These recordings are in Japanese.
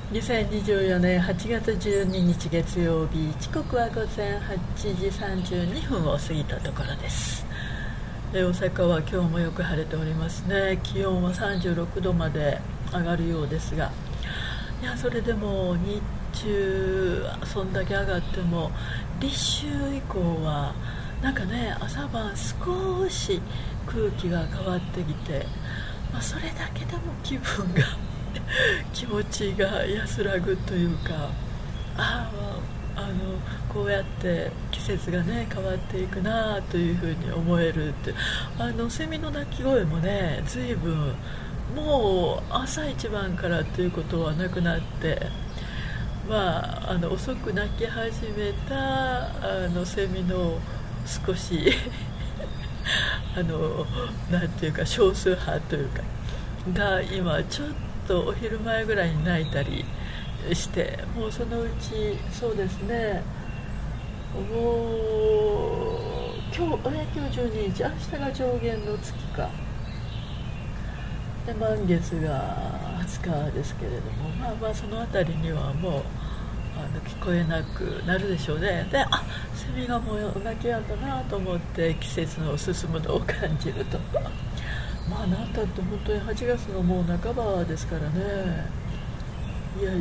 2024年8月12日月曜日、時刻は午前8時32分を過ぎたところです。大阪は今日もよく晴れておりますね。気温は36度まで上がるようですが、いやそれでも日中そんだけ上がっても立秋以降はなんかね、朝晩少し空気が変わってきて、それだけでも気分が気持ちが安らぐというか、こうやって季節がね変わっていくなというふうに思えるって、セミの鳴き声もね随分もう朝一番からということはなくなって、遅く鳴き始めたセミの少しなんていうか少数派というかが今ちょっとお昼前ぐらいに鳴いたりして、もうそのうちそうですね、もう今日12日、明日が上限の月かで、満月が20日ですけれども、そのあたりにはもう聞こえなくなるでしょうね。で、セミがもう鳴きやんだなと思って季節の進むのを感じるとなんたって本当に8月のもう半ばですからね。いや、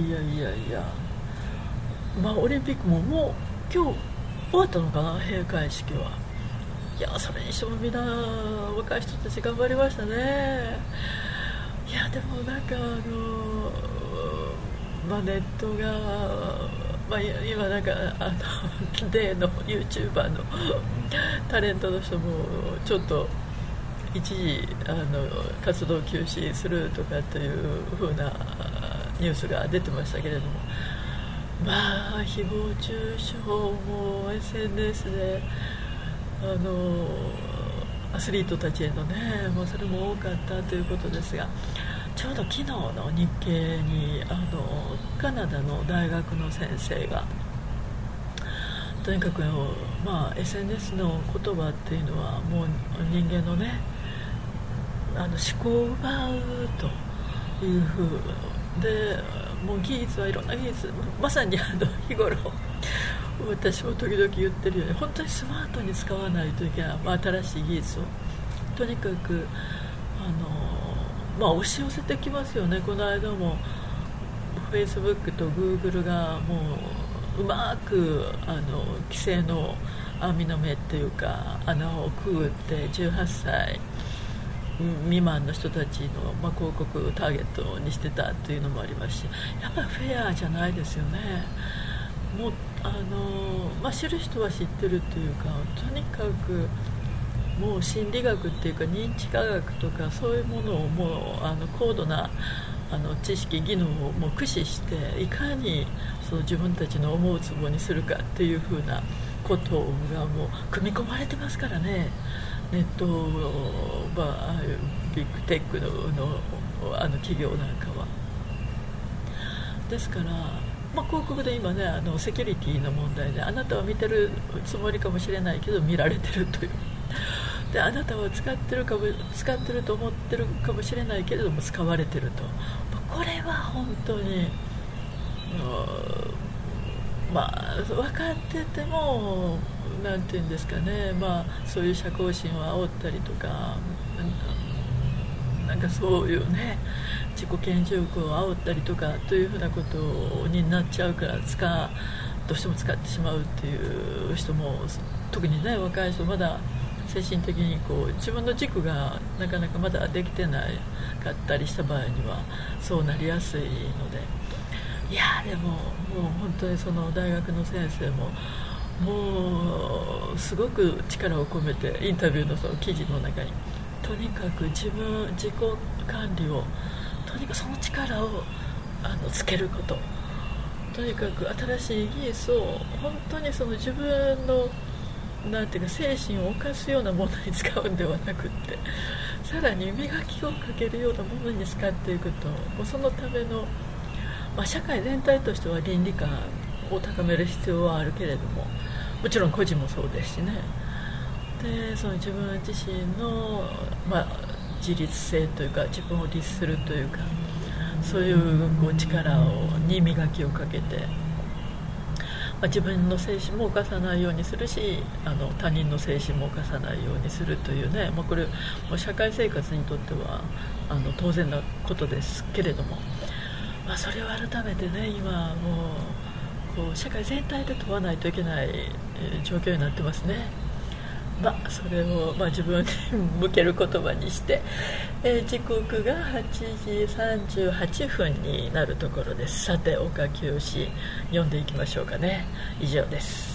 オリンピックももう今日終わったのかな、閉会式は。いやそれにしてもみんな若い人たち頑張りましたね。いやでもなんかネットが、今なんか例の YouTuber のタレントの人もちょっと一時活動休止するとかという風なニュースが出てましたけれども、誹謗中傷も SNS でアスリートたちへのね、それも多かったということですが、ちょうど昨日の日経にカナダの大学の先生がとにかくSNS の言葉っていうのはもう人間のね思考を奪うというふうで、もう技術はいろんな技術、まさに日頃私も時々言ってるように、本当にスマートに使わないといけない、新しい技術をとにかく押し寄せてきますよね。この間も Facebook と Google がもううまく規制の網の目っていうか穴をくぐって18歳未満の人たちの、広告ターゲットにしてたというのもありますし、やっぱりフェアじゃないですよね。もう知る人は知ってるというか、とにかくもう心理学っていうか認知科学とかそういうものをもう高度な知識技能をもう駆使していかにその自分たちの思うつぼにするかっていうふうなことがもう組み込まれてますからね。ネットああいうビッグテックの企業なんかはですから、広告で今ねセキュリティの問題で、あなたは見てるつもりかもしれないけど見られてるというで、あなたは使ってると思ってるかもしれないけれども使われてると、これは本当に分かっててもなんていうんですかね、そういう社交心を煽ったりとか、なんかそういうね自己顕示欲を煽ったりとかというふうなことになっちゃうからどうしても使ってしまうっていう人も、特にね若い人、まだ精神的に自分の軸がなかなかまだできてなかったりした場合にはそうなりやすいので、いやでももう本当にその大学の先生ももうすごく力を込めてインタビューのその記事の中に、とにかく自己管理を、とにかくその力をつけること、とにかく新しい技術を本当にその自分のなんていうか精神を侵すようなものに使うんではなくって、さらに磨きをかけるようなものに使っていくと、もうそのための、社会全体としては倫理観を高める必要はあるけれども、もちろん個人もそうですしね。でその自分自身の、自立性というか自分を律するというか、 そういう力に磨きをかけて、自分の精神も犯さないようにするし、他人の精神も犯さないようにするというね、これもう社会生活にとっては当然なことですけれども、それを改めてね、今もう社会全体で問わないといけない状況になってますね。それを自分に向ける言葉にして、時刻が8時38分になるところです。さて、お書きをし読んでいきましょうかね。以上です。